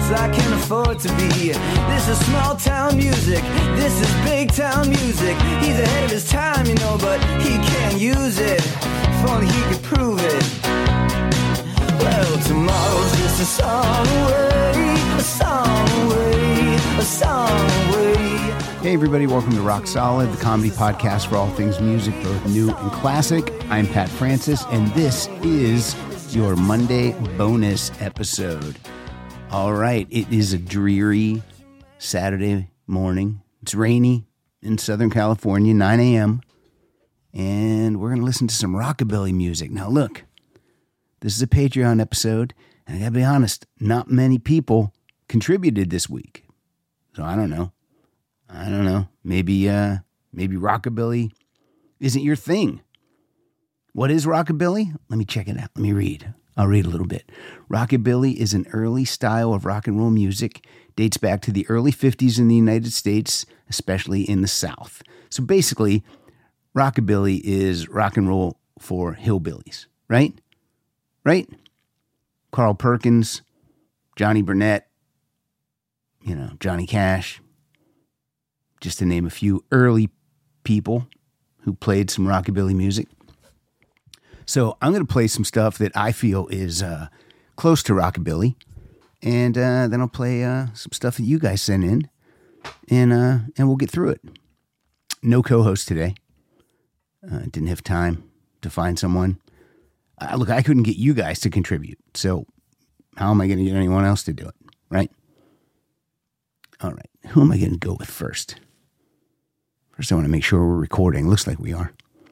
sports I can afford to be. This is small town music, this is big town music. He's ahead of his time, you know, but he can't use it. If only he could prove it. Well, tomorrow's just a song away, a song away, a song away. Hey everybody, welcome to Rock Solid, the comedy podcast for all things music, both new and classic. I'm Pat Francis, and this is your Monday bonus episode. All right, it is a dreary Saturday morning. It's rainy in Southern California, 9 a.m., and we're going to listen to some rockabilly music. Now look, this is a Patreon episode, and I gotta be honest, not many people contributed this week. So I don't know. Maybe rockabilly isn't your thing. What is rockabilly? Let me check it out. Let me read. I'll read a little bit. Rockabilly is an early style of rock and roll music. Dates back to the early 50s in the United States, especially in the South. So basically, rockabilly is rock and roll for hillbillies, right? Right? Carl Perkins, Johnny Burnett, Johnny Cash, just to name a few early people who played some rockabilly music. So I'm going to play some stuff that I feel is close to rockabilly, and then I'll play some stuff that you guys sent in, and we'll get through it. No co-host today. Didn't have time to find someone. Look, I couldn't get you guys to contribute, so how am I going to get anyone else to do it, right? All right, who am I going to go with first? First, I want to make sure we're recording. Looks like we are.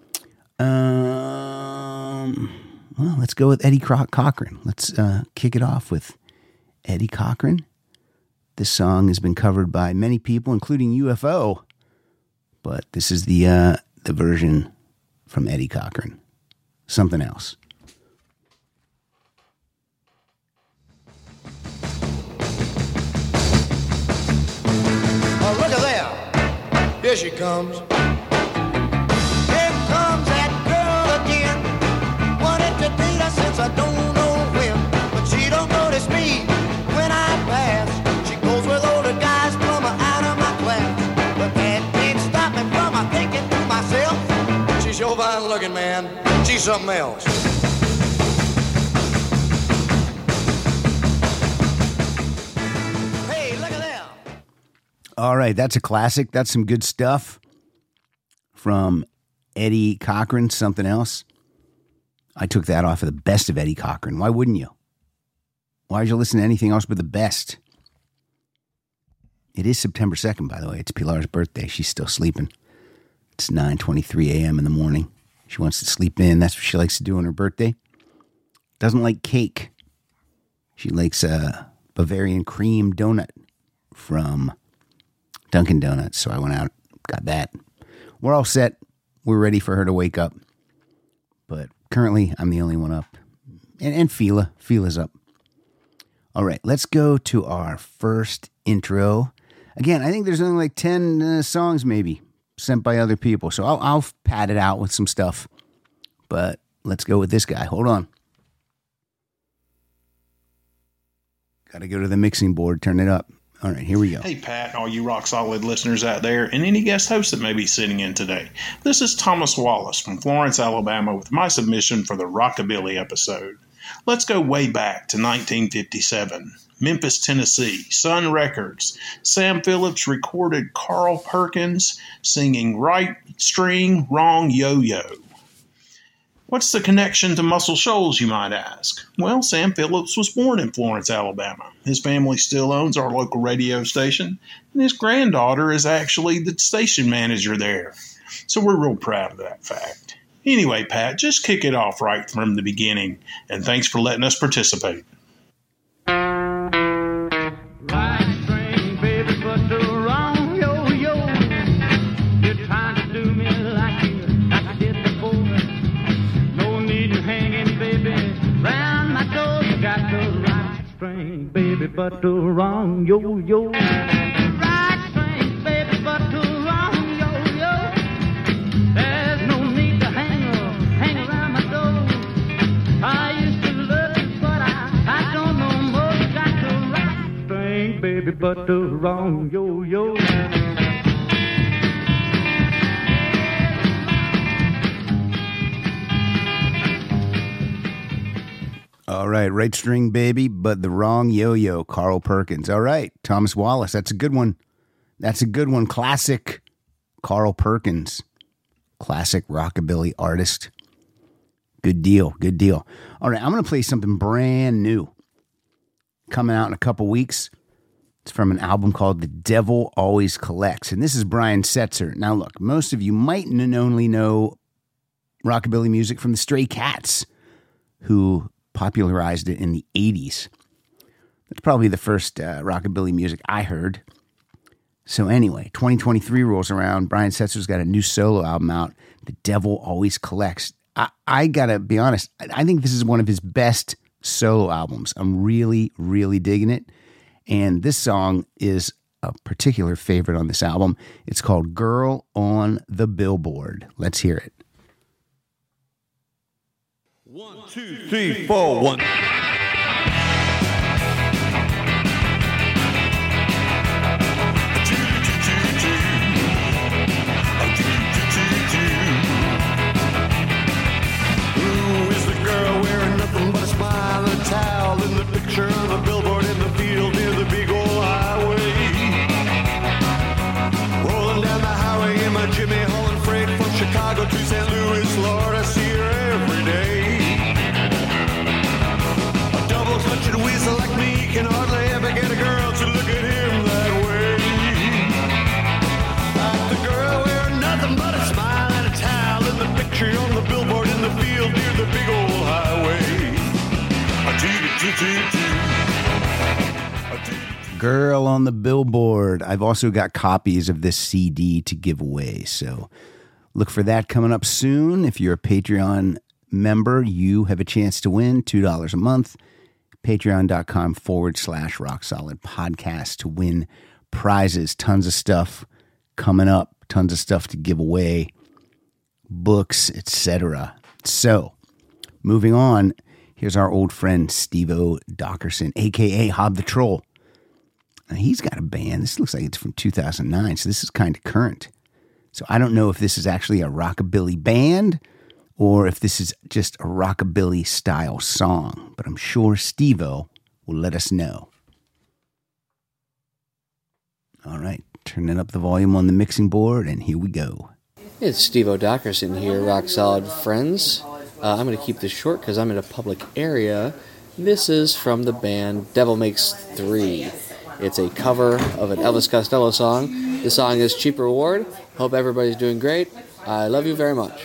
Well, let's go with Eddie Cochran. Let's kick it off with Eddie Cochran. This song has been covered by many people, including UFO, but this is the version from Eddie Cochran. Something else. Oh, look at there. Here she comes. Here comes that girl again. Wanted to date her since I don't know when. But she don't notice me when I pass. She goes with older guys, plumb out of my class. But that can't stop me from thinking to myself. She's sure fine looking, man. She's something else. All right, that's a classic. That's some good stuff from Eddie Cochran, Something Else. I took that off of the best of Eddie Cochran. Why wouldn't you? Why would you listen to anything else but the best? It is September 2nd, by the way. It's Pilar's birthday. She's still sleeping. It's 9:23 a.m. in the morning. She wants to sleep in. That's what she likes to do on her birthday. Doesn't like cake. She likes a Bavarian cream donut from Dunkin' Donuts, so I went out, got that. We're all set. We're ready for her to wake up. But currently, I'm the only one up. And Fila's up. All right, let's go to our first intro. Again, I think there's only like 10 songs maybe sent by other people, so I'll pad it out with some stuff. But let's go with this guy. Hold on. Got to go to the mixing board, turn it up. All right, here we go. Hey, Pat, all you Rock Solid listeners out there, and any guest hosts that may be sitting in today. This is Thomas Wallace from Florence, Alabama, with my submission for the Rockabilly episode. Let's go way back to 1957. Memphis, Tennessee, Sun Records. Sam Phillips recorded Carl Perkins singing Right String, Wrong Yo-Yo. What's the connection to Muscle Shoals, you might ask? Well, Sam Phillips was born in Florence, Alabama. His family still owns our local radio station, and his granddaughter is actually the station manager there. So we're real proud of that fact. Anyway, Pat, just kick it off right from the beginning, and thanks for letting us participate. But the wrong yo-yo. Right string, baby, but the wrong yo-yo. There's no need to hang around my door. I used to love you, but I don't know more. Got the right string. baby, but the wrong yo-yo. All right string baby, but the wrong yo-yo, Carl Perkins. All right, Thomas Wallace, that's a good one. Classic Carl Perkins, classic rockabilly artist. Good deal. All right, I'm going to play something brand new, coming out in a couple weeks. It's from an album called The Devil Always Collects, and this is Brian Setzer. Now look, most of you might only know rockabilly music from the Stray Cats, who popularized it in the 80s. That's probably the first rockabilly music I heard. So anyway, 2023 rolls around. Brian Setzer's got a new solo album out, The Devil Always Collects. I gotta be honest, I think this is one of his best solo albums. I'm really, really digging it. And this song is a particular favorite on this album. It's called Girl on the Billboard. Let's hear it. 1, 2, 3, 4, 1. Who is the girl wearing nothing but a smile and a towel in the picture of a billboard in the field near the big old highway? Rolling down the highway in my Jimmy Holland freight from Chicago to St. Louis, Lord, I see her every day. Such a weasel like me can hardly ever get a girl to look at him that way. Like the girl wearing nothing but a smile and a towel in the picture on the billboard in the field near the big old highway. Girl on the Billboard. I've also got copies of this CD to give away, so look for that coming up soon. If you're a Patreon member, you have a chance to win $2 a month. Patreon.com/Rock Solid Podcast to win prizes. Tons of stuff coming up. Tons of stuff to give away. Books, etc. So, moving on. Here's our old friend Steve-O Dockerson, a.k.a. Hob the Troll. Now, he's got a band. This looks like it's from 2009, so this is kind of current. So I don't know if this is actually a rockabilly band or if this is just a rockabilly style song, but I'm sure Steve-O will let us know. All right, turning up the volume on the mixing board, and here we go. It's Steve-O Dockerson here, Rock Solid friends. I'm going to keep this short because I'm in a public area. This is from the band Devil Makes 3. It's a cover of an Elvis Costello song. The song is Cheap Reward. Hope everybody's doing great. I love you very much.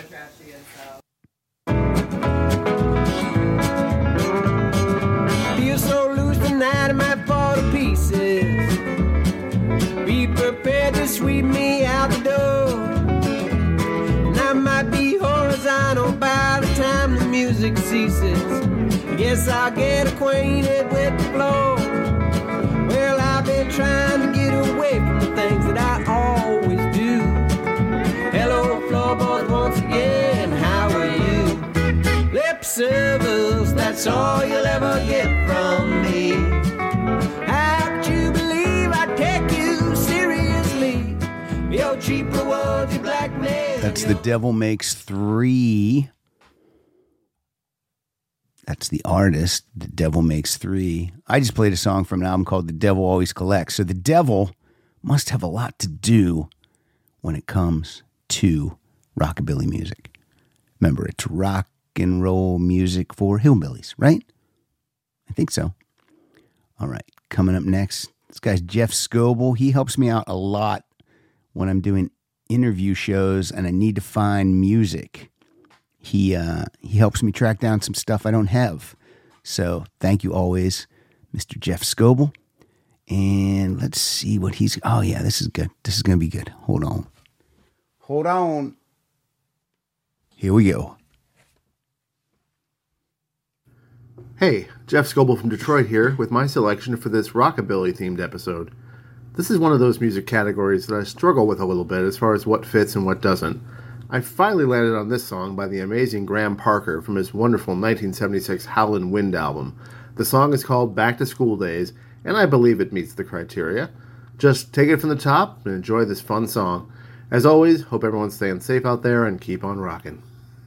Prepared to sweep me out the door. And I might be horizontal by the time the music ceases. Guess I'll get acquainted with the floor. Well, I've been trying to get away from the things that I always do. Hello, floorboards, once again, how are you? Lip service, that's all you'll ever get from me. How could you believe I'd take you seriously? Your cheap rewards, you blackmail. That's The Devil Makes 3. That's the artist, The Devil Makes 3. I just played a song from an album called The Devil Always Collects. So the devil must have a lot to do when it comes to rockabilly music. Remember, it's rock and roll music for hillbillies, right? I think so. All right, coming up next, this guy's Jeff Scoble. He helps me out a lot when I'm doing interview shows and I need to find music. He helps me track down some stuff I don't have. So thank you always, Mr. Jeff Scoble. And let's see what he's... Oh, yeah, this is good. This is going to be good. Hold on. Here we go. Hey, Jeff Scoble from Detroit here with my selection for this rockabilly-themed episode. This is one of those music categories that I struggle with a little bit as far as what fits and what doesn't. I finally landed on this song by the amazing Graham Parker from his wonderful 1976 Howlin' Wind album. The song is called Back to School Days, and I believe it meets the criteria. Just take it from the top and enjoy this fun song. As always, hope everyone's staying safe out there and keep on rocking.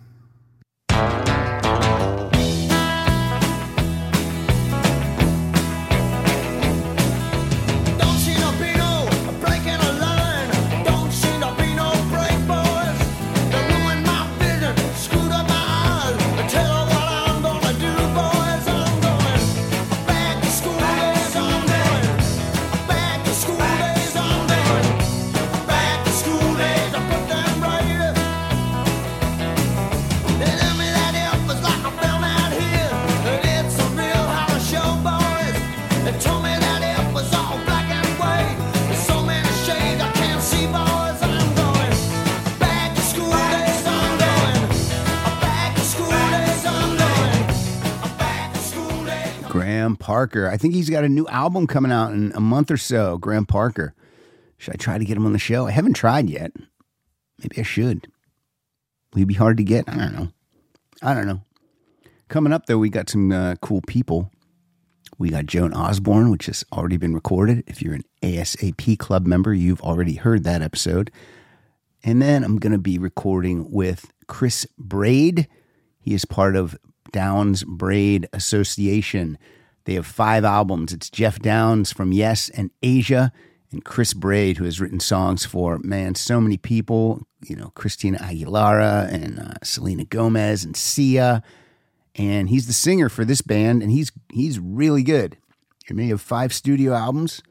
Graham Parker. I think he's got a new album coming out in a month or so. Graham Parker. Should I try to get him on the show? I haven't tried yet. Maybe I should. Will he be hard to get? I don't know. Coming up, though, we got some cool people. We got Joan Osborne, which has already been recorded. If you're an ASAP Club member, you've already heard that episode. And then I'm going to be recording with Chris Braid. He is part of Downs Braid Association. They have 5 albums. It's Jeff Downs from Yes and Asia, and Chris Braid, who has written songs for, so many people, Christina Aguilera and Selena Gomez and Sia. And he's the singer for this band, and he's really good. They may have 5 studio albums.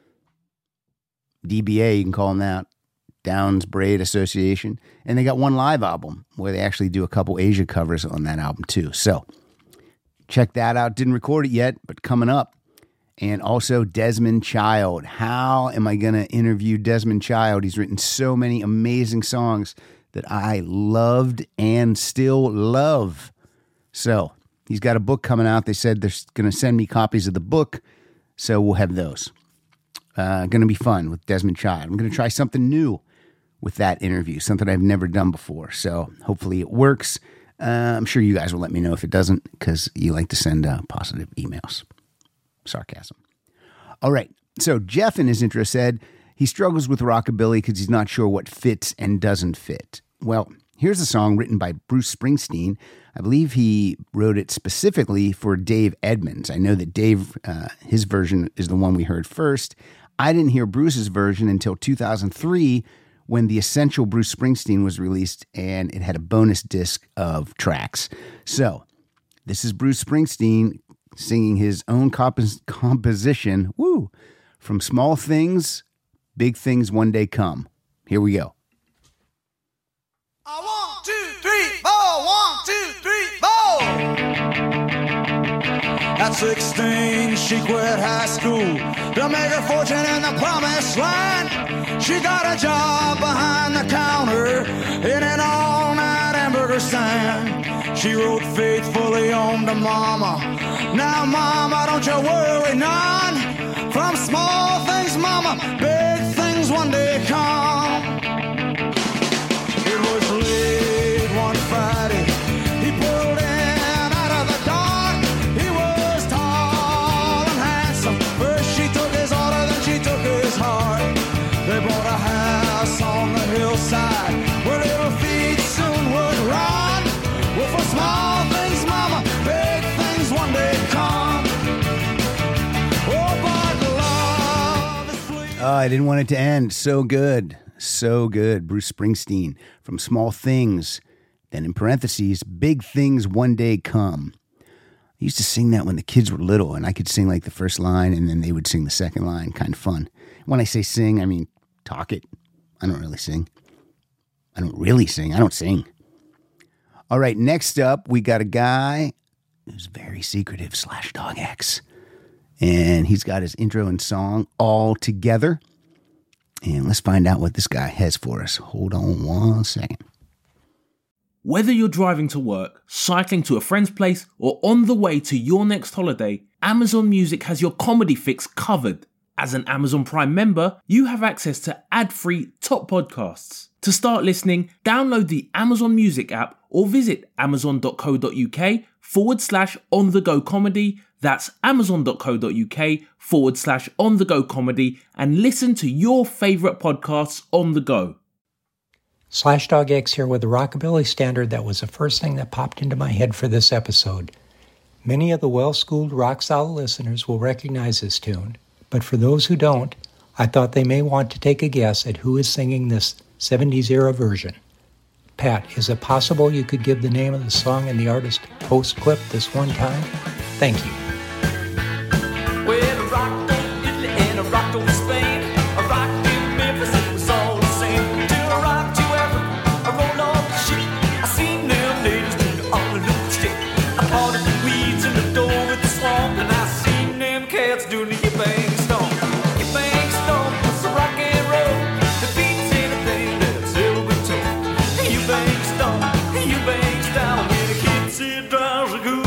DBA, you can call them that. Downs Braid Association. And they got 1 live album where they actually do a couple Asia covers on that album too. So check that out. Didn't record it yet, but coming up. And also Desmond Child. How am I going to interview Desmond Child? He's written so many amazing songs that I loved and still love. So he's got a book coming out. They said they're going to send me copies of the book. So we'll have those. Going to be fun with Desmond Child. I'm going to try something new with that interview, something I've never done before. So hopefully it works. I'm sure you guys will let me know if it doesn't, because you like to send positive emails. Sarcasm. All right. So Jeff in his intro said he struggles with rockabilly because he's not sure what fits and doesn't fit. Well, here's a song written by Bruce Springsteen. I believe he wrote it specifically for Dave Edmunds. I know that Dave, his version is the one we heard first. I didn't hear Bruce's version until 2003 when The Essential Bruce Springsteen was released, and it had a bonus disc of tracks. So this is Bruce Springsteen singing his own composition, From Small Things, Big Things One Day Come. Here we go. 1, 2, 3, 4. 1, 2, 3, 4. At 16, she quit high school to make her fortune in the promised land. She got a job behind the counter in an all-night hamburger stand. She wrote faithfully home to Mama. Now, Mama, don't you worry none. From small things, Mama, big things one day come. It was late one Friday. He pulled in out of the dark. He was tall and handsome. First she took his order, then she took his heart. They bought a house on the hillside where little feet soon would run. Well, for small things, Mama, big things one day come. Oh, but love is fleeting. Oh, I didn't want it to end. So good. So good. Bruce Springsteen, From Small Things. Then in parentheses, Big Things One Day Come. I used to sing that when the kids were little, and I could sing like the first line, and then they would sing the second line. Kind of fun. When I say sing, I mean talk it. I don't really sing. I don't sing. All right, next up, we got a guy who's very secretive / Dog X. And he's got his intro and song all together. And let's find out what this guy has for us. Hold on 1 second. Whether you're driving to work, cycling to a friend's place, or on the way to your next holiday, Amazon Music has your comedy fix covered. As an Amazon Prime member, you have access to ad-free top podcasts. To start listening, download the Amazon Music app or visit amazon.co.uk amazon.co.uk/on-the-go comedy. That's amazon.co.uk/on-the-go comedy, and listen to your favourite podcasts on the go. Slashdog X here with a rockabilly standard that was the first thing that popped into my head for this episode. Many of the well-schooled rock solid listeners will recognize this tune, but for those who don't, I thought they may want to take a guess at who is singing this 70s era version. Pat, is it possible you could give the name of the song and the artist post-clip this one time? Thank you. Well, I rocked on Italy and I rocked on Spain. I rocked in Memphis, it was all the same. Till I rocked to Africa, I rolled off the ship. I seen them ladies doing all the little stick. I parted the weeds in the door with the swamp, and I seen them cats doing the bang stomp. Your bang stomp was a rock and roll that beats anything that's ever been told. You bang stomp, you bang style, when the kids sit down to Google.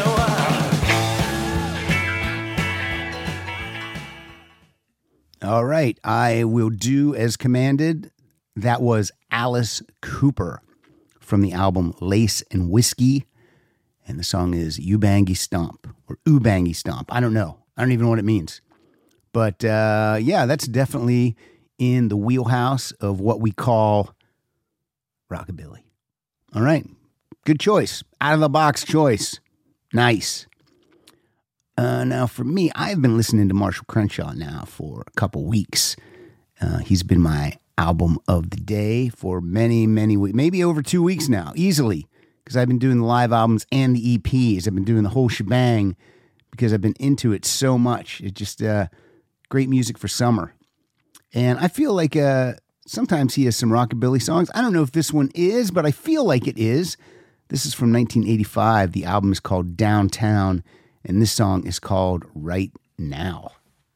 All right, I will do as commanded. That was Alice Cooper from the album Lace and Whiskey, and the song is You Bangy Stomp, or Ooh Bangy Stomp. I don't know. I don't even know what it means. But yeah, that's definitely in the wheelhouse of what we call rockabilly. All right, good choice. Out of the box choice. Nice. Now, for me, I've been listening to Marshall Crenshaw now for a couple weeks. He's been my album of the day for many, many weeks, maybe over 2 weeks now, easily, because I've been doing the live albums and the EPs. I've been doing the whole shebang because I've been into it so much. It's just great music for summer. And I feel like sometimes he has some rockabilly songs. I don't know if this one is, but I feel like it is. This is from 1985. The album is called Downtown. And this song is called Right Now.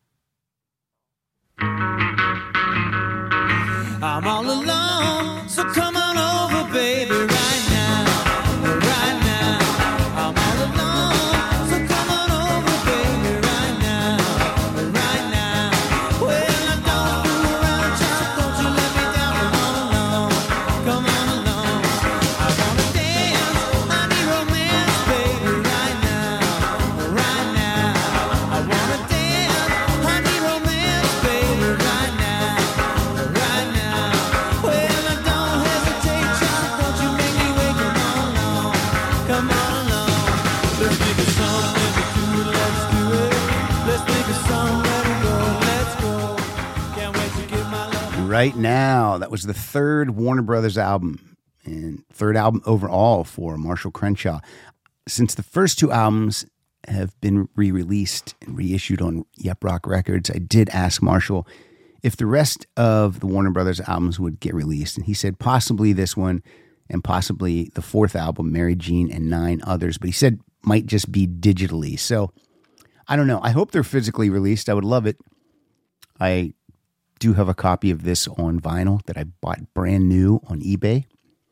I'm all alone, so come on over, baby, right now, right now. I'm all alone, so come on over, baby, right now, right now. Well, I don't fool around, just don't you let me down. Come on along. I wanna dance, I need romance, baby, right now, right now. I wanna dance, I need romance, baby, right now, right now. Well, I don't hesitate, child, don't you make me wait. Come on along. Let's make a song, let's do it, let's do it. Let's make a song, let it go, let's go. Can't wait to give my love. Right Now. That was the third Warner Brothers album and third album overall for Marshall Crenshaw. Since the first two albums have been re-released and reissued on Yep Rock Records, I did ask Marshall if the rest of the Warner Brothers albums would get released. And he said possibly this one and possibly the fourth album, Mary Jean and 9 others. But he said might just be digitally. So I don't know. I hope they're physically released. I would love it. I do have a copy of this on vinyl that I bought brand new on eBay.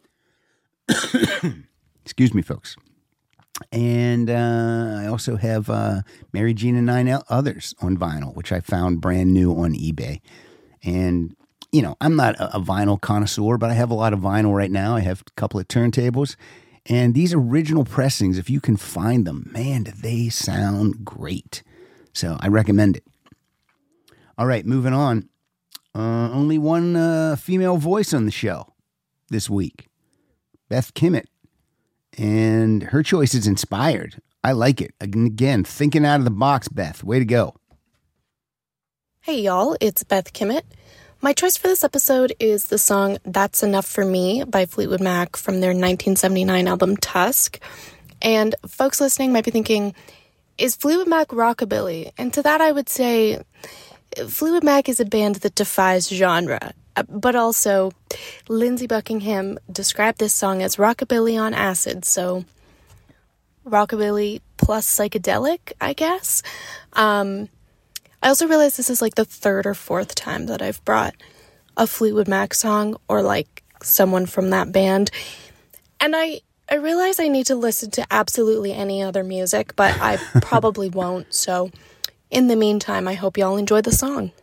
Excuse me, folks. And I also have Mary Jean and 9 others on vinyl, which I found brand new on eBay. And, you know, I'm not a vinyl connoisseur, but I have a lot of vinyl right now. I have a couple of turntables. And these original pressings, if you can find them, man, do they sound great. So I recommend it. All right, moving on. Only one female voice on the show this week, Beth Kimmett. And her choice is inspired. I like it. Again, thinking out of the box, Beth. Way to go. Hey, y'all. It's Beth Kimmett. My choice for this episode is the song That's Enough for Me by Fleetwood Mac from their 1979 album Tusk. And folks listening might be thinking, is Fleetwood Mac rockabilly? And to that I would say, Fleetwood Mac is a band that defies genre. But also, Lindsey Buckingham described this song as rockabilly on acid, so rockabilly plus psychedelic, I guess. I also realized this is like the third or fourth time that I've brought a Fleetwood Mac song or like someone from that band. And I realize I need to listen to absolutely any other music, but I probably won't. So in the meantime, I hope y'all enjoy the song.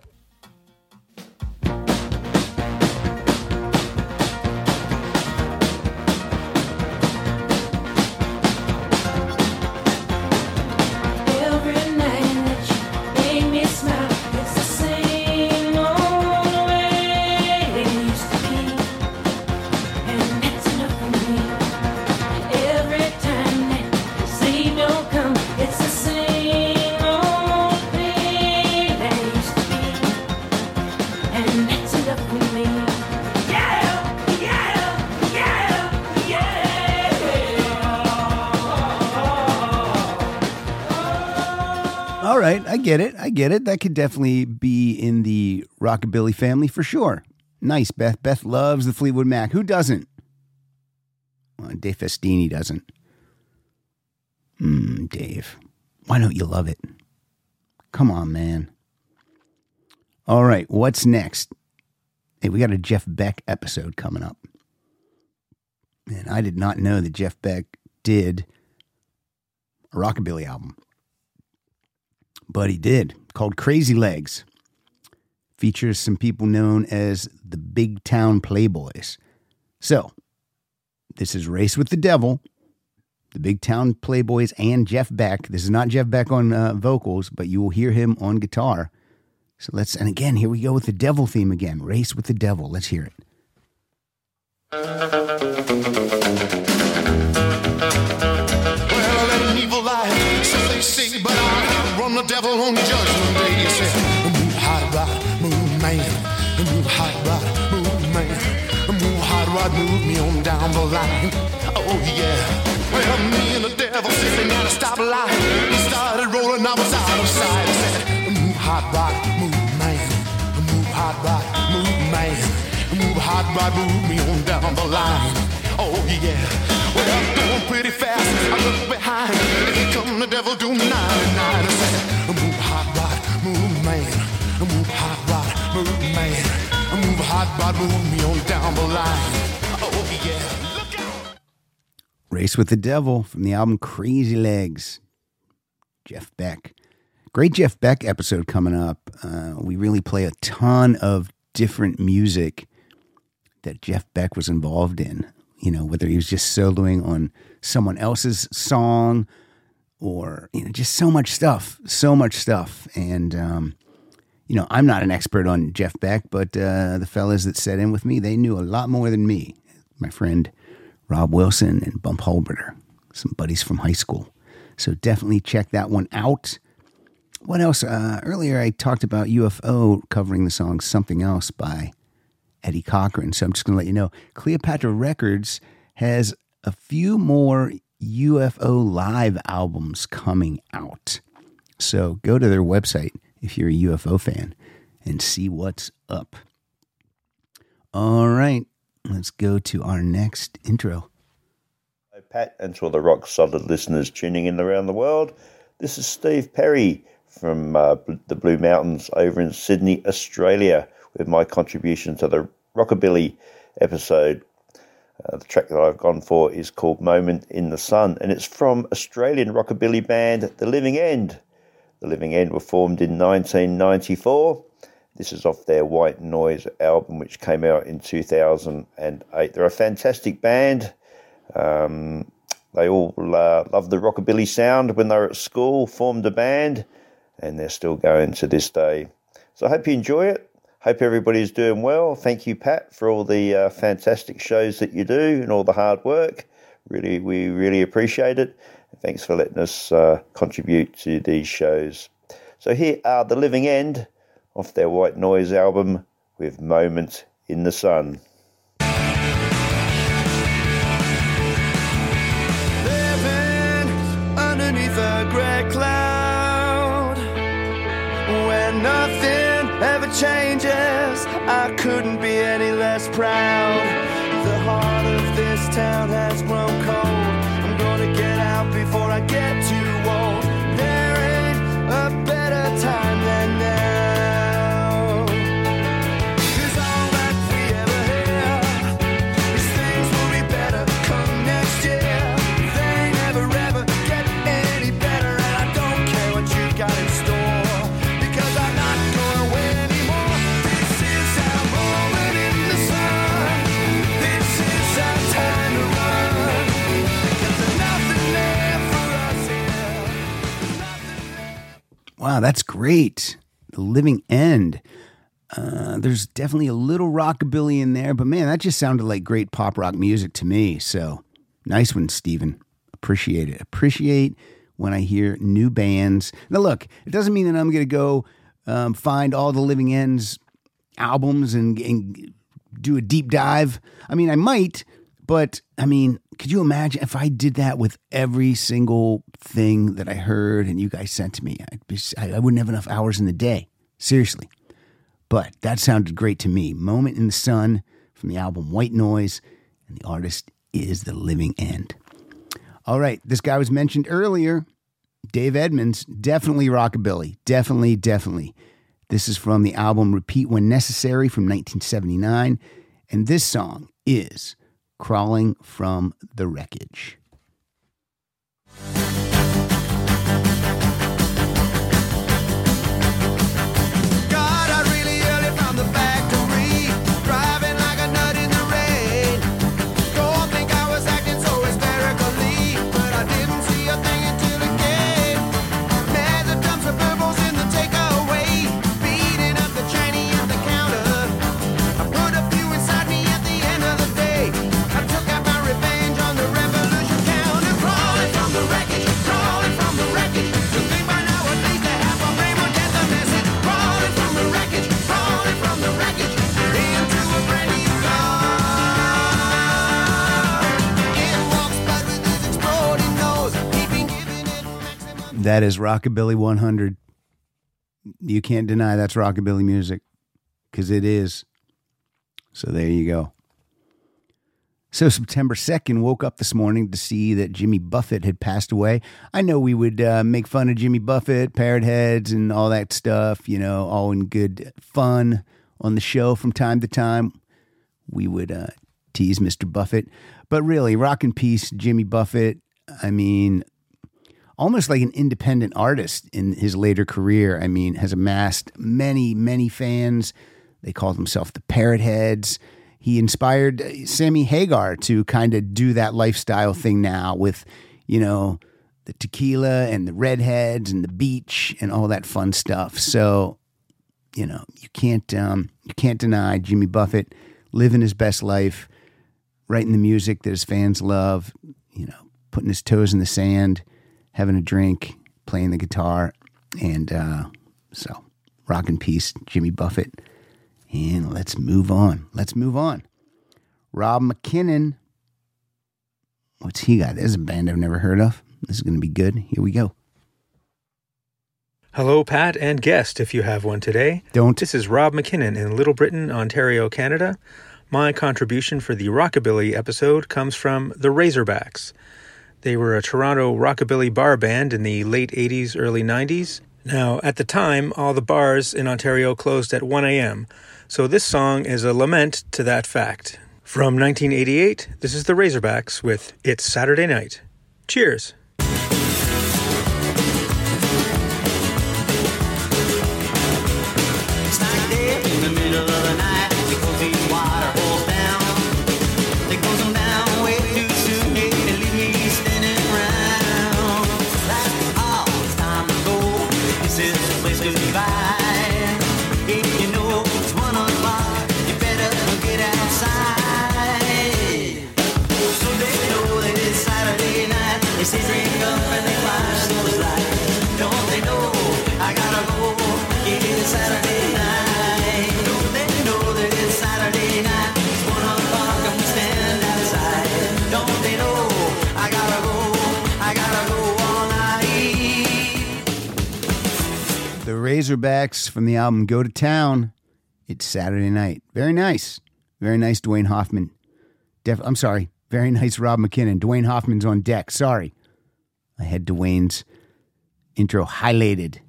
get it. That could definitely be in the rockabilly family for sure. Nice, Beth. Beth loves the Fleetwood Mac. Who doesn't? Well, Dave Festini doesn't. Dave, why don't you love it? Come on, man. All right, what's next? Hey, we got a Jeff Beck episode coming up. And I did not know that Jeff Beck did a rockabilly album. But he did, called Crazy Legs. Features some people known as the Big Town Playboys. So, this is Race with the Devil, the Big Town Playboys, and Jeff Beck. This is not Jeff Beck on vocals, but you will hear him on guitar. So and again, here we go with the devil theme again. Race with the Devil. Let's hear it. Well, I led an evil life, so they say, but I run the devil on judgment day. You say, move hot rod, move man, move hot rod, move man, move hot rod, move me on down the line. Oh yeah. Well, me and the devil sitting at a stoplight. He started rolling, I was out of sight. I said, move hot rod, move man, move hot rod, move man, move hot rod, move me on down the line. Oh yeah. Well, I'm going pretty fast. I look behind. Here come the devil doing 99. I said, move hot rod, move man, move hot rod, move man, move hot rod, move me on down the line. Oh yeah. Race with the Devil from the album Crazy Legs. Jeff Beck. Great Jeff Beck episode coming up. We really play a ton of different music that Jeff Beck was involved in. You know, whether he was just soloing on someone else's song or, you know, just so much stuff. And, you know, I'm not an expert on Jeff Beck, but the fellas that sat in with me, they knew a lot more than me. My friend Rob Wilson and Bump Holberter, some buddies from high school. So definitely check that one out. What else? Earlier I talked about UFO covering the song Something Else by Eddie Cochran. So I'm just going to let you know, Cleopatra Records has a few more UFO live albums coming out. So go to their website if you're a UFO fan and see what's up. All right. Let's go to our next intro. Hi, Pat, and to all the rock solid listeners tuning in around the world. This is Steve Perry from the Blue Mountains over in Sydney, Australia, with my contribution to the Rockabilly episode. The track that I've gone for is called Moment in the Sun, and it's from Australian rockabilly band The Living End. The Living End were formed in 1994. This is off their White Noise album, which came out in 2008. They're a fantastic band. They all loved the rockabilly sound when they were at school, formed a band, and they're still going to this day. So I hope you enjoy it. Hope everybody's doing well. Thank you, Pat, for all the fantastic shows that you do and all the hard work. We really appreciate it. Thanks for letting us contribute to these shows. So here are The Living End, off their White Noise album with Moment in the Sun. Living underneath a grey cloud, where nothing ever changes, I couldn't be any less proud. The heart of this town has grown cold. I'm gonna get out before I get too old. There ain't a better time than now. Wow, that's great. The Living End. There's definitely a little rockabilly in there, but man, that just sounded like great pop rock music to me. So nice one, Steven. Appreciate it. Appreciate when I hear new bands. Now look, it doesn't mean that I'm going to go find all the Living End's albums and do a deep dive. I mean, I might, But, I mean, could you imagine if I did that with every single thing that I heard and you guys sent to me? I wouldn't have enough hours in the day. Seriously. But that sounded great to me. Moment in the Sun from the album White Noise, and the artist is The Living End. All right, this guy was mentioned earlier, Dave Edmunds, definitely rockabilly. Definitely. This is from the album Repeat When Necessary from 1979, and this song is Crawling from the Wreckage. Got out really early from the factory, driving like a nut in the rain. Don't think I was acting so hysterically, but I didn't see a thing until it came. Met the dumps of purples in the takeaway, beating up the Chinese at the counter. I put a few inside me at the end of the day. I took out my revenge on the revolution counter. Crawling from the wreckage, crawling from the wreckage. To think by now at least I have my brain will get the message. Crawling from the wreckage, crawling from the wreckage. Into a brand new car. In walks Bud with his exploding nose, keeping giving it maximum. That is Rockabilly 100. You can't deny that's rockabilly music, because it is. So there you go. So September 2nd, woke up this morning to see that Jimmy Buffett had passed away. I know we would make fun of Jimmy Buffett, Parrot Heads, and all that stuff, you know, all in good fun on the show from time to time. We would tease Mr. Buffett. But really, rock and peace, Jimmy Buffett. I mean, almost like an independent artist in his later career. I mean, has amassed many, many fans. They called themselves the Parrot Heads. He inspired Sammy Hagar to kind of do that lifestyle thing now with, you know, the tequila and the redheads and the beach and all that fun stuff. So, you know, you can't deny Jimmy Buffett living his best life, writing the music that his fans love, you know, putting his toes in the sand, having a drink, playing the guitar. And so rock and peace, Jimmy Buffett. And let's move on. Rob McKinnon. What's he got? There's a band I've never heard of. This is going to be good. Here we go. Hello, Pat and guest, if you have one today. Don't. This is Rob McKinnon in Little Britain, Ontario, Canada. My contribution for the Rockabilly episode comes from the Razorbacks. They were a Toronto rockabilly bar band in the late 80s, early 90s. Now, at the time, all the bars in Ontario closed at 1 a.m., so this song is a lament to that fact. From 1988, this is the Razorbacks with It's Saturday Night. Cheers! It's like death in the middle of the night. They close these water holes down. They close them down way too soon. They leave me standing around. Like, oh, it's time to go. This is the place to divide. If you know it's 1 o'clock, you better get outside. So they know that it's Saturday night. They say drink up and they flash those lights. Don't they know I gotta go? It's Saturday night. Don't they know that it's Saturday night? It's 1 o'clock, I'm standing outside. Don't they know I gotta go all night. The Razorbacks from the album Go to Town. It's Saturday Night. Very nice. Very nice, Dwayne Hoffman. I'm sorry. Very nice, Rob McKinnon. Dwayne Hoffman's on deck. Sorry. I had Dwayne's intro highlighted.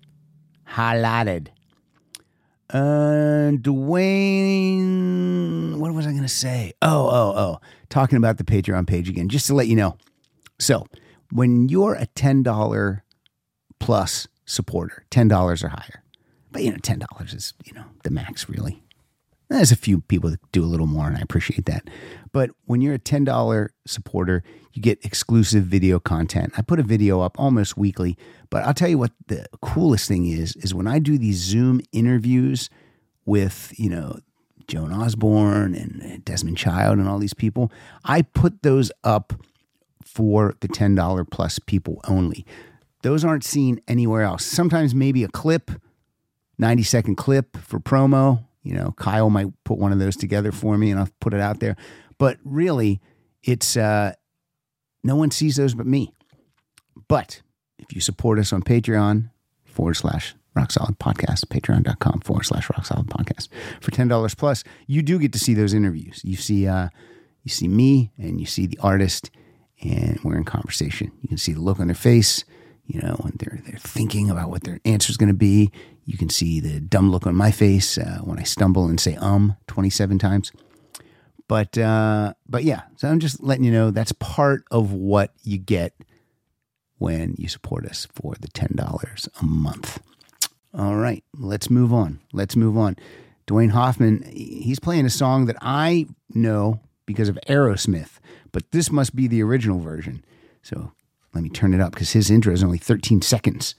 Dwayne, what was I going to say? Oh. Talking about the Patreon page again, just to let you know. So, when you're a $10 plus supporter, $10 or higher, but, you know, $10 is, you know, the max, really. There's a few people that do a little more, and I appreciate that. But when you're a $10 supporter, you get exclusive video content. I put a video up almost weekly, but I'll tell you what the coolest thing is when I do these Zoom interviews with, you know, Joan Osborne and Desmond Child and all these people, I put those up for the $10 plus people only. Those aren't seen anywhere else. Sometimes maybe a clip, 90-second clip for promo. You know, Kyle might put one of those together for me and I'll put it out there. But really, It's no one sees those but me. But if you support us on Patreon /Rock Solid Podcast, patreon.com /Rock Solid Podcast, for $10 plus, you do get to see those interviews. You see me and you see the artist, and we're in conversation. You can see the look on their face, you know, when they're thinking about what their answer is going to be. You can see the dumb look on my face when I stumble and say 27 times. But yeah, so I'm just letting you know that's part of what you get when you support us for the $10 a month. All right, let's move on. Dwayne Hoffman, he's playing a song that I know because of Aerosmith, but this must be the original version. So let me turn it up because his intro is only 13 seconds.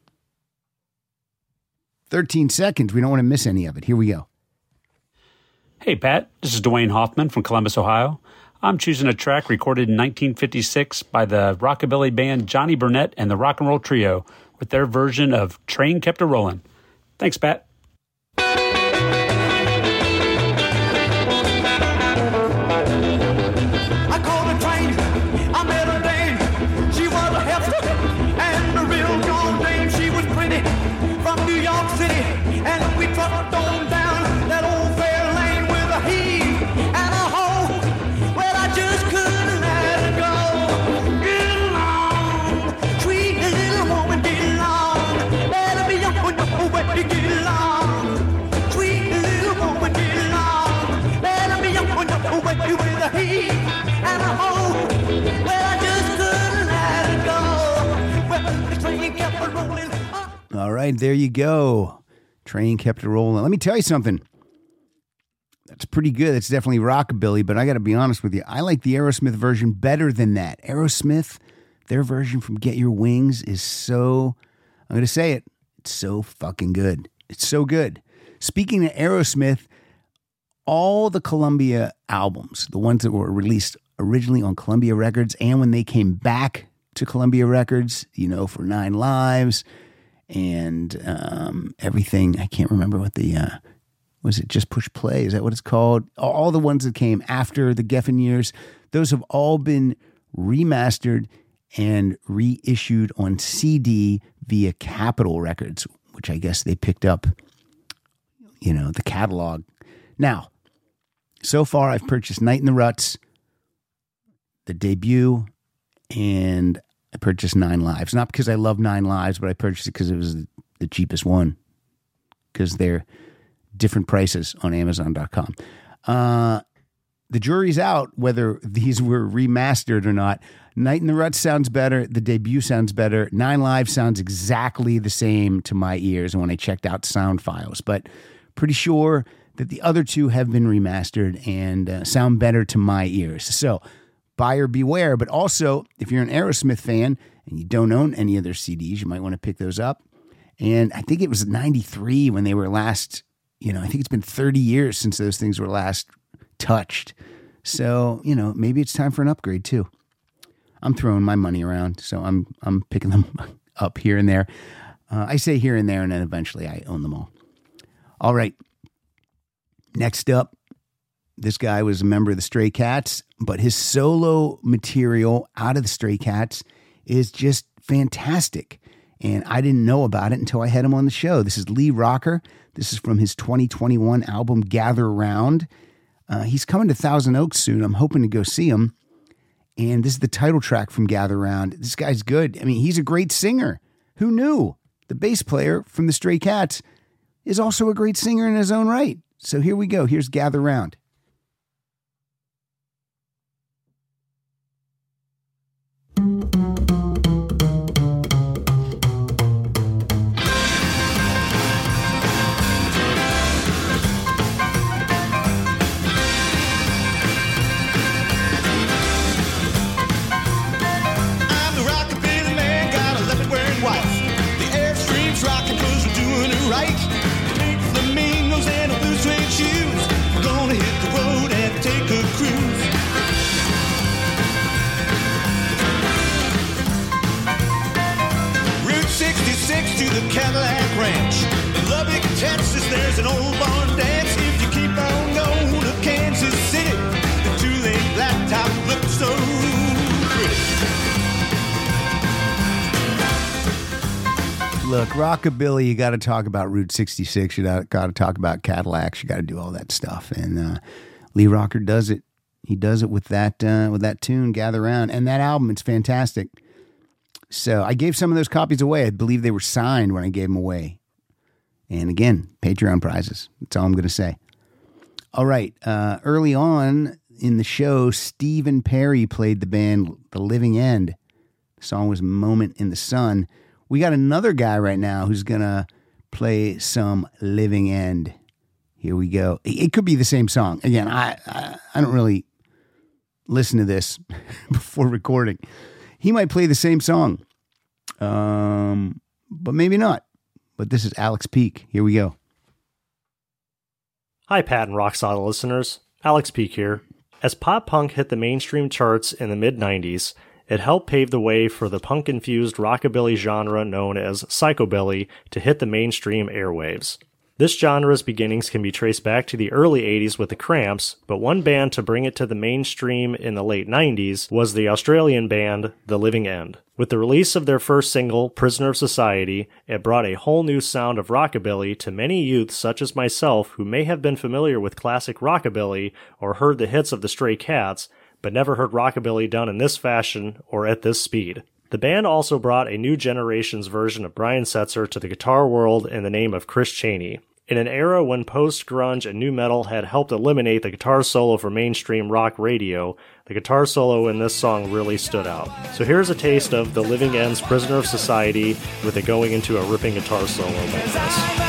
13 seconds. We don't want to miss any of it. Here we go. Hey, Pat. This is Dwayne Hoffman from Columbus, Ohio. I'm choosing a track recorded in 1956 by the rockabilly band Johnny Burnett and the Rock and Roll Trio with their version of Train Kept A-Rollin'. Thanks, Pat. I called a train, I met a dame. She was a hefty and a real gone dame. She was pretty from New York City, and we trucked on down that old fair lane with a heave and a hoe. Well, I just couldn't let her go. Get along, sweet little woman, get along. Better be young when you're ready to get along. Sweet little woman, get along. Better be young when you're ready with a heave and a hoe. Well, I just couldn't let her go. Well, the train kept a rolling. All right, there you go. Train kept it rolling. Let me tell you something. That's pretty good. It's definitely rockabilly, but I got to be honest with you. I like the Aerosmith version better than that. Aerosmith, their version from Get Your Wings is so, I'm going to say it, it's so fucking good. It's so good. Speaking of Aerosmith, all the Columbia albums, the ones that were released originally on Columbia Records and when they came back to Columbia Records, you know, for 9 Lives and everything. I can't remember what the, was it Just Push Play? Is that what it's called? All the ones that came after the Geffen years, those have all been remastered and reissued on CD via Capitol Records, which I guess they picked up, you know, the catalog. Now, so far I've purchased Night in the Ruts, the debut, and I purchased 9 Lives. Not because I love 9 Lives, but I purchased it because it was the cheapest one. Because they're different prices on Amazon.com. The jury's out whether these were remastered or not. Night in the Ruts sounds better. The debut sounds better. 9 Lives sounds exactly the same to my ears when I checked out sound files. But pretty sure that the other two have been remastered and sound better to my ears. So buyer beware, but also if you're an Aerosmith fan and you don't own any of their CDs, you might want to pick those up. And I think it was 93 when they were last, you know, I think it's been 30 years since those things were last touched. So, you know, maybe it's time for an upgrade too. I'm throwing my money around, so I'm picking them up here and there. I say here and there, and then eventually I own them all. All right. Next up, this guy was a member of the Stray Cats, but his solo material out of the Stray Cats is just fantastic. And I didn't know about it until I had him on the show. This is Lee Rocker. This is from his 2021 album, Gather Round. He's coming to Thousand Oaks soon. I'm hoping to go see him. And this is the title track from Gather Round. This guy's good. I mean, he's a great singer. Who knew? The bass player from the Stray Cats is also a great singer in his own right. So here we go. Here's Gather Round. Cadillac Ranch. In Lubbock, Texas, there's an old barn dance. If you keep on going to Kansas City, the two-lane blacktop looks so Look, rockabilly, you got to talk about Route 66. You got to talk about Cadillacs. You got to do all that stuff. And Lee Rocker does it. He does it with that tune, Gather Round. And that album, it's fantastic. So I gave some of those copies away. I believe they were signed when I gave them away. And again, Patreon prizes. That's all I'm going to say. All right. Early on in the show, Stephen Perry played the band The Living End. The song was Moment in the Sun. We got another guy right now who's going to play some Living End. Here we go. It could be the same song. Again, I don't really listen to this before recording. He might play the same song, but maybe not. But this is Alex Peake. Here we go. Hi, Pat and Rock Solid listeners. Alex Peake here. As pop punk hit the mainstream charts in the mid-90s, it helped pave the way for the punk-infused rockabilly genre known as psychobilly to hit the mainstream airwaves. This genre's beginnings can be traced back to the early 80s with the Cramps, but one band to bring it to the mainstream in the late 90s was the Australian band The Living End. With the release of their first single, Prisoner of Society, it brought a whole new sound of rockabilly to many youths such as myself who may have been familiar with classic rockabilly or heard the hits of the Stray Cats, but never heard rockabilly done in this fashion or at this speed. The band also brought a new generation's version of Brian Setzer to the guitar world in the name of Chris Chaney. In an era when post-grunge and nu metal had helped eliminate the guitar solo from mainstream rock radio, the guitar solo in this song really stood out. So here's a taste of The Living End's Prisoner of Society with it going into a ripping guitar solo like this.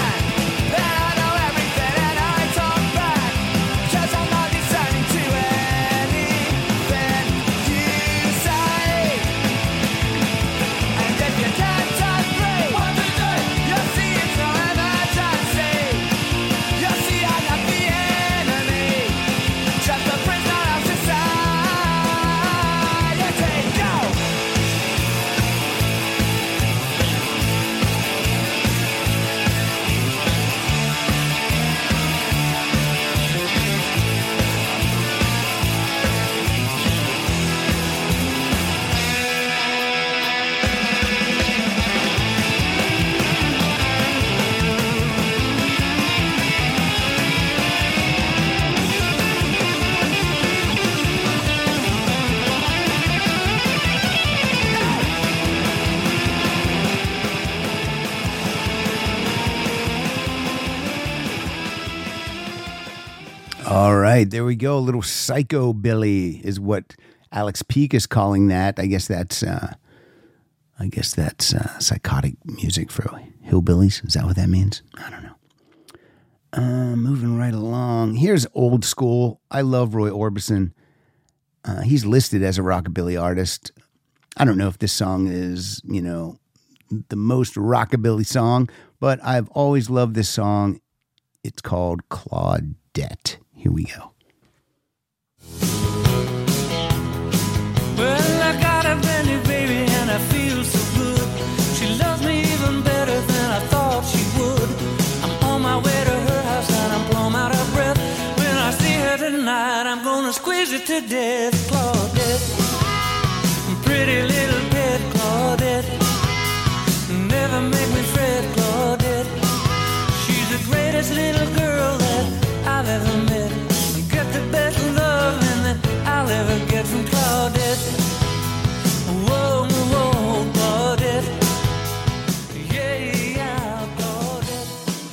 All right, there we go. A little psychobilly is what Alex Peake is calling that. I guess that's psychotic music for hillbillies. Is that what that means? I don't know. Moving right along. Here's old school. I love Roy Orbison. He's listed as a rockabilly artist. I don't know if this song is, the most rockabilly song, but I've always loved this song. It's called Claudette. Here we go. Well, I got a brand new baby and I feel so good. She loves me even better than I thought she would. I'm on my way to her house and I'm plumb out of breath. When I see her tonight, I'm gonna squeeze her to death. Claudette, pretty little pet Claudette, never make me fret Claudette. She's the greatest little girl that I've ever met. Get the best loving that I'll ever get from Claudette. Whoa, whoa, Claudette. Yeah, Claudette.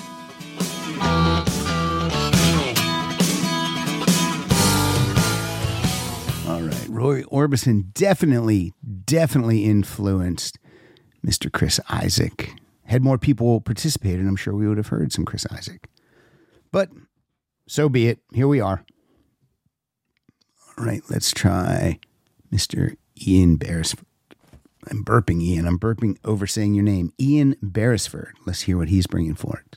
All right. Roy Orbison definitely influenced Mr. Chris Isaak. Had more people participated, I'm sure we would have heard some Chris Isaak. But so be it. Here we are. All right, let's try Mr. Ian Beresford. I'm burping, Ian. I'm burping over saying your name. Ian Beresford. Let's hear what he's bringing for it.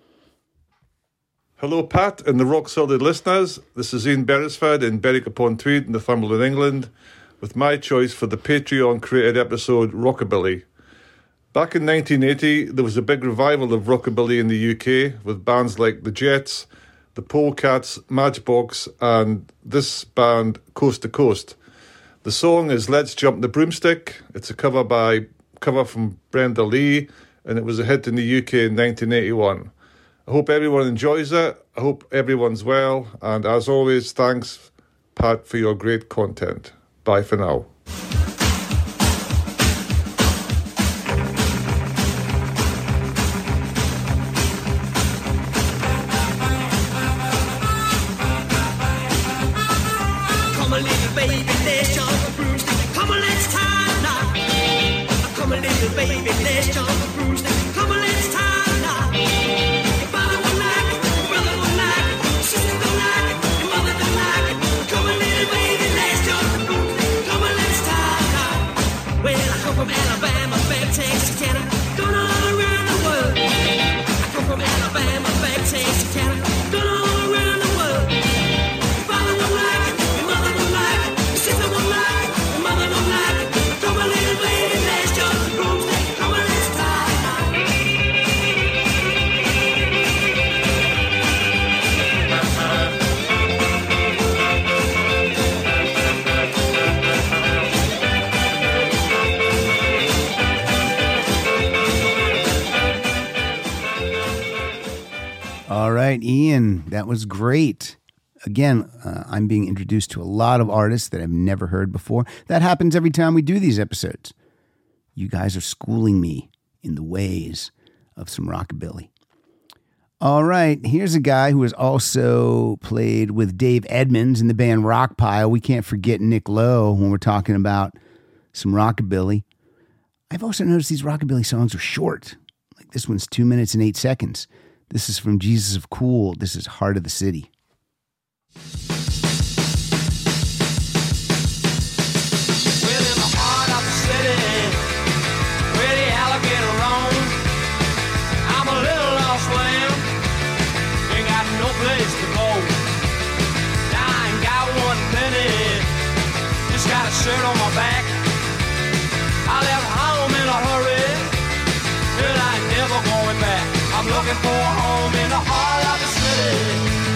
Hello, Pat and the Rock Solid listeners. This is Ian Beresford in Berwick-upon-Tweed in Northumberland, England, with my choice for the Patreon-created episode Rockabilly. Back in 1980, there was a big revival of rockabilly in the UK with bands like The Jets, The Polecats, Matchbox, and this band, Coast to Coast. The song is Let's Jump the Broomstick. It's a cover by cover from Brenda Lee, and it was a hit in the UK in 1981. I hope everyone enjoys it. I hope everyone's well. And as always, thanks, Pat, for your great content. Bye for now. Come a little baby, let's jump the broomstick. Come on, let's tie now. Come a little baby, let's jump the broomstick. Come on, let's tie now. Your father don't like it, your brother don't like it, your sister don't like it, your mother don't like it. Come a little baby, let's jump the broomstick. Come on, let's tie now. Well, I come from Alabama, back Texarkana, gone all around the world. I come from Alabama, back Texarkana, gone all around the world. Your father don't like it, your mother don't like it, your sister don't like it, your mother don't like it. Come a little baby, let's jump the broomstick. Come on, let's tie now. All right, Ian, that was great. Again, I'm being introduced to a lot of artists that I've never heard before. That happens every time we do these episodes. You guys are schooling me in the ways of some rockabilly. All right, here's a guy who has also played with Dave Edmunds in the band Rockpile. We can't forget Nick Lowe when we're talking about some rockabilly. I've also noticed these rockabilly songs are short. Like this one's 2 minutes and 8 seconds. This is from Jesus of Cool. This is Heart of the City. Well, in the heart of the city, where the alligator roams, I'm a little lost lamb, ain't got no place to go. Now I ain't got one penny, just got a shirt on my back. I left home in a hurry, but I ain't never going back. I'm looking for a home in the heart of the city.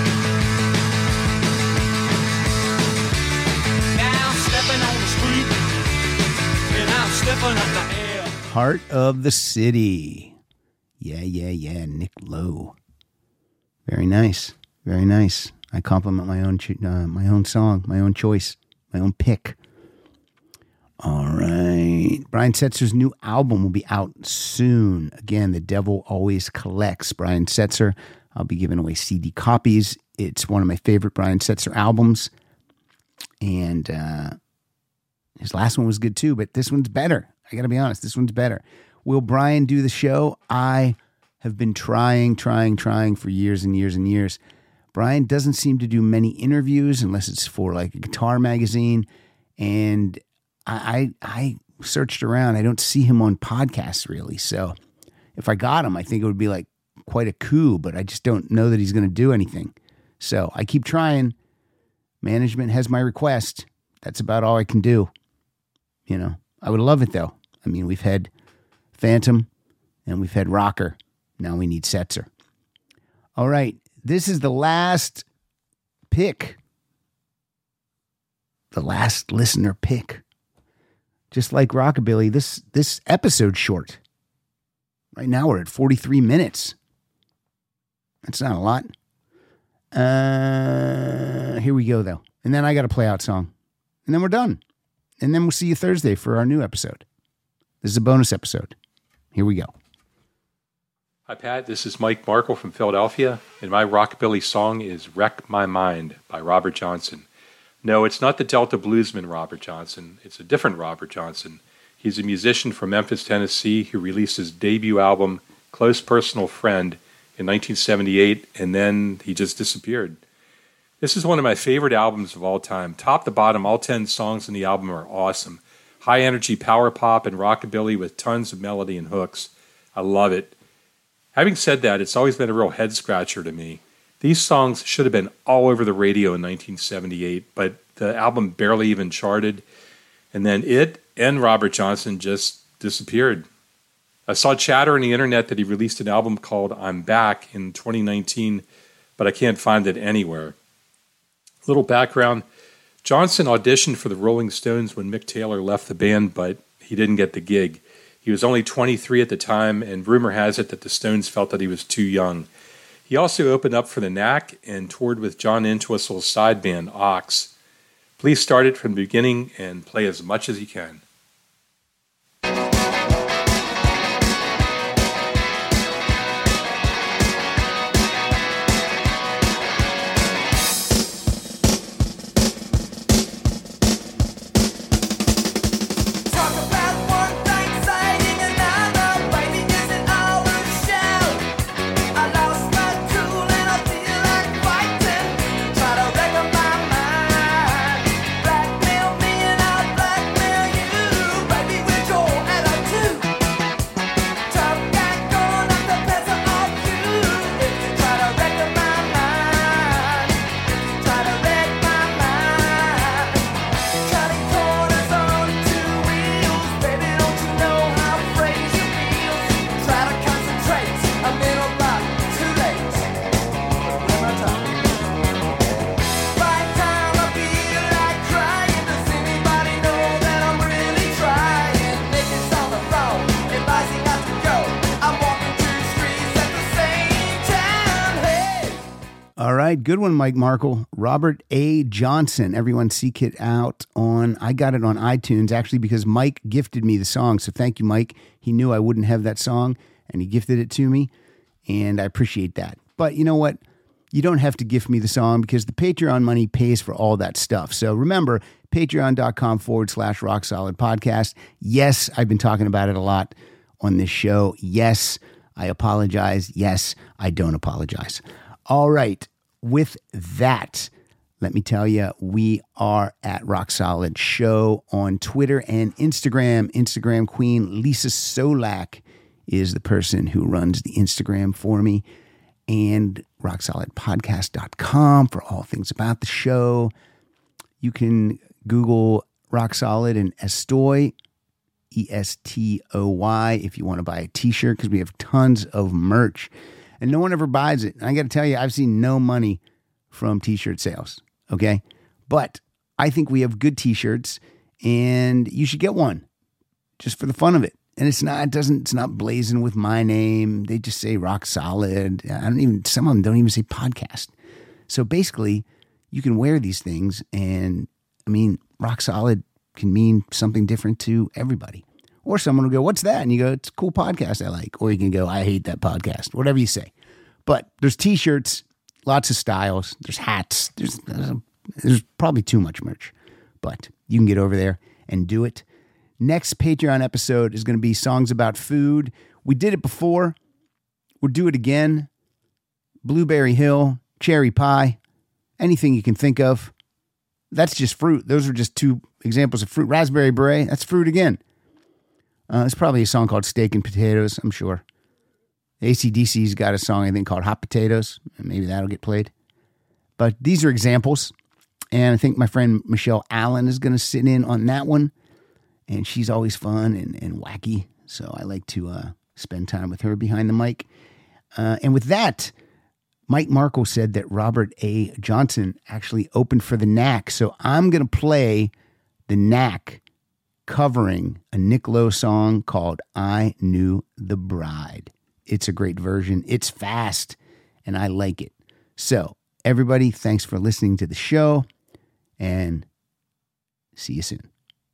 Now I'm stepping on the street, and I'm stepping up the air. Heart of the City. Yeah. Nick Lowe. Very nice. Very nice. I compliment my own song, my own choice, my own pick. All right. Brian Setzer's new album will be out soon. Again, The Devil Always Collects. Brian Setzer. I'll be giving away CD copies. It's one of my favorite Brian Setzer albums. And his last one was good too, but this one's better. I got to be honest. This one's better. Will Brian do the show? I have been trying for years and years and years. Brian doesn't seem to do many interviews unless it's for like a guitar magazine. And I searched around. I don't see him on podcasts really. So if I got him, I think it would be like quite a coup, but I just don't know that he's going to do anything. So I keep trying. Management has my request. That's about all I can do. You know, I would love it though. I mean, we've had Phantom and we've had Rocker. Now we need Setzer. All right. This is the last pick. The last listener pick. Just like Rockabilly, this episode's short. Right now we're at 43 minutes. That's not a lot. Here we go, though. And then I got a play out song. And then we're done. And then we'll see you Thursday for our new episode. This is a bonus episode. Here we go. Hi, Pat. This is Mike Markle from Philadelphia, and my rockabilly song is Wreck My Mind by Robert Johnson. No, it's not the Delta bluesman Robert Johnson. It's a different Robert Johnson. He's a musician from Memphis, Tennessee, who released his debut album, Close Personal Friend, in 1978, and then he just disappeared. This is one of my favorite albums of all time. Top to bottom, all 10 songs in the album are awesome. High-energy power pop and rockabilly with tons of melody and hooks. I love it. Having said that, it's always been a real head-scratcher to me. These songs should have been all over the radio in 1978, but the album barely even charted. And then it and Robert Johnson just disappeared. I saw chatter on the internet that he released an album called I'm Back in 2019, but I can't find it anywhere. Little background. Johnson auditioned for the Rolling Stones when Mick Taylor left the band, but he didn't get the gig. He was only 23 at the time, and rumor has it that the Stones felt that he was too young. He also opened up for the Knack and toured with John Entwistle's side band, Ox. Please start it from the beginning and play as much as you can. All right, good one, Mike Markle. Robert A. Johnson. Everyone seek it out on, I got it on iTunes, actually, because Mike gifted me the song. So thank you, Mike. He knew I wouldn't have that song, and he gifted it to me, and I appreciate that. But you know what? You don't have to gift me the song because the Patreon money pays for all that stuff. So remember, patreon.com/Rock Solid Podcast. Yes, I've been talking about it a lot on this show. Yes, I apologize. Yes, I don't apologize. All right. With that, let me tell you, we are at Rock Solid Show on Twitter and Instagram. Instagram queen Lisa Solak is the person who runs the Instagram for me. And rocksolidpodcast.com for all things about the show. You can Google Rock Solid and Estoy, E-S-T-O-Y, if you want to buy a t-shirt, because we have tons of merch. And no one ever buys it. And I got to tell you, I've seen no money from t-shirt sales, okay? But I think we have good t-shirts, and you should get one just for the fun of it. And it's not blazing with my name. They just say Rock Solid. Some of them don't even say podcast. So basically, you can wear these things, and I mean, Rock Solid can mean something different to everybody. Or someone will go, "What's that?" And you go, "It's a cool podcast I like." Or you can go, "I hate that podcast." Whatever you say. But there's t-shirts, lots of styles. There's hats. There's probably too much merch. But you can get over there and do it. Next Patreon episode is going to be songs about food. We did it before. We'll do it again. Blueberry Hill, cherry pie, anything you can think of. That's just fruit. Those are just two examples of fruit. Raspberry beret, that's fruit again. It's probably a song called Steak and Potatoes, I'm sure. AC/DC's got a song, I think, called Hot Potatoes. Maybe that'll get played. But these are examples. And I think my friend Michelle Allen is going to sit in on that one. And she's always fun and wacky. So I like to spend time with her behind the mic. And with that, Mike Markle said that Robert A. Johnson actually opened for the Knack. So I'm going to play the Knack covering a Nick Lowe song called I Knew the Bride. It's a great version. It's fast, and I like it. So, everybody, thanks for listening to the show, and see you soon.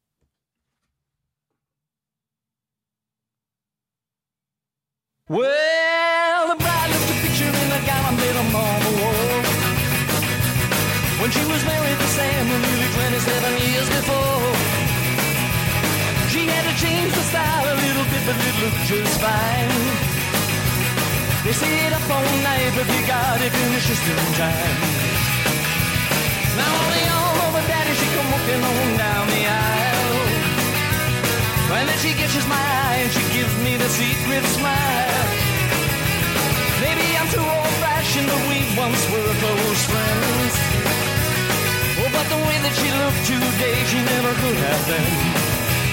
Well, the bride looked a picture in a gown made a marble wall. When she was married to Sam, nearly 27 years before. She had to change the style a little bit, but it looked just fine. They stayed up all night, but they got it finished just in time. Now on the arm of her daddy, she come walking on down the aisle. And then she catches my eye and she gives me the secret smile. Maybe I'm too old-fashioned, but we once were close friends. Oh, but the way that she looked today, she never could have been.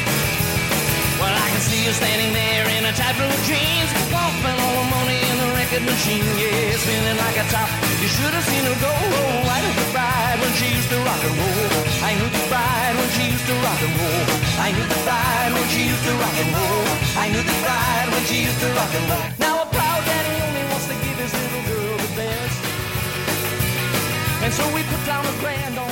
Well, I can see her standing there in her tight blue jeans, walking all the money in the record rocket machine, yeah, spinning like a top. You should have seen her go. Oh, I knew the bride when she used to rock and roll. I knew the bride when she used to rock and roll. I knew the bride when she used to rock and roll. I knew the bride when she used to rock and roll. Now a proud daddy only wants to give his little girl the best. And so we put down a grand on